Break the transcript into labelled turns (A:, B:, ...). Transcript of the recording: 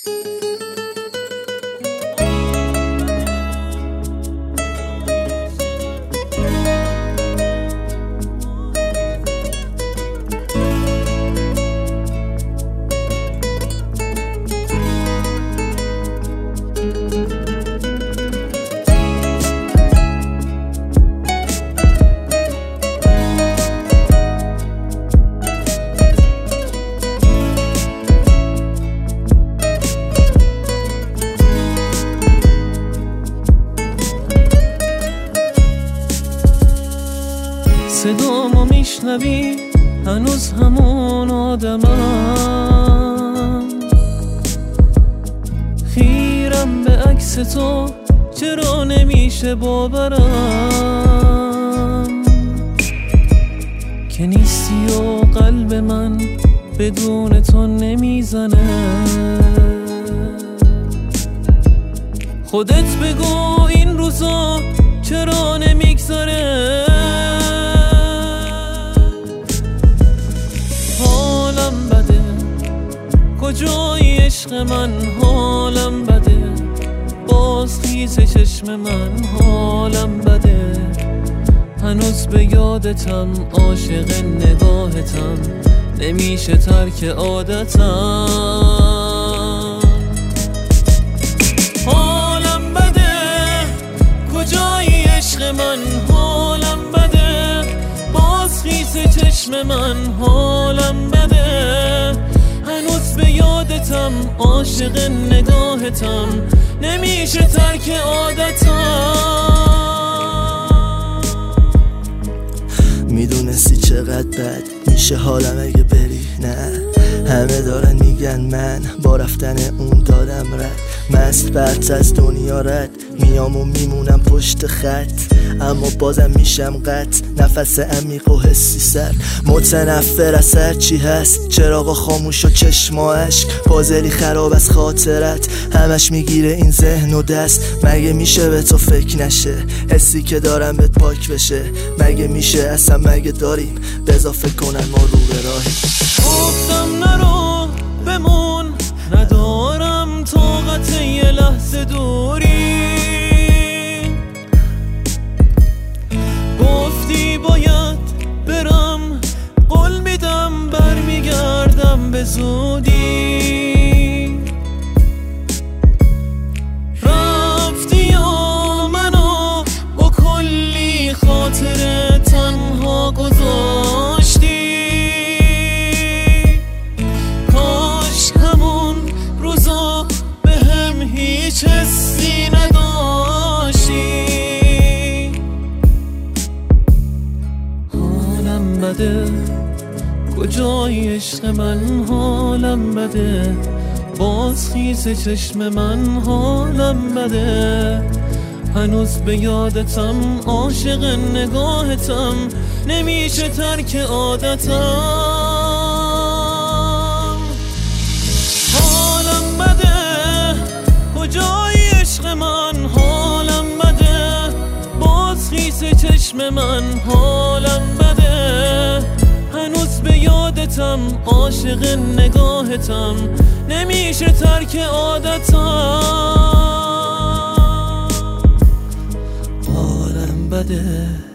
A: صدامو میشنوی هنوز همون آدمم، خیرم به عکس تو چرا نمیشه باورم که نیستی و قلب من بدون تو نمیزنه. خودت بگو این روزا چرا نمیگذره. حالم بده کجای عشق من، حالم بده باز خیز چشم من، حالم بده هنوز به یادتم، عاشق نگاهتم نمیشه ترک عادتم. حالم بده کجای عشق من، حالم بده باز خیز چشم من، حالم بده هنوز به یادتم، عاشق نگاهتم نمیشه ترک عادتم.
B: میدونستی چقدر بد میشه حالم اگه بری؟ نه همه دارن میگن من با رفتن اون دادم رد، مست برت از دنیا رد میام و میمونم پشت خط، اما بازم میشم قط نفس عمیق و حسی سرد، متنفر از هر چی هست، چراغا خاموش و چشما عشق، پازلی خراب از خاطرت همش میگیره این ذهن و دست. مگه میشه به تو فکر نشه حسی که دارم بهت پاک بشه؟ مگه میشه اصلا مگه داریم به اضافه کنن ما رو به راهی؟
A: گفتم نرو بمون ندارم طاقت یه لحظه دوری، گفتی باید برم قول میدم برمیگردم به زودی، رفتی یا منو با کلی خاطره تنها گذاشتی، کاش همون روزا به هم هیچ حسی نداشتی. حالم بده کجای عشق من، حالم بده باز خیز چشم من، حالم بده هنوز به یادتم، عاشق نگاهتم نمیشه ترک عادتم. حالم بده کجای عشق من، حالم بده باز خیز چشم من، حالم بده هنوز به یادتم، عاشق نگاهتم نمیشه ترک عادتم.
B: حالم بده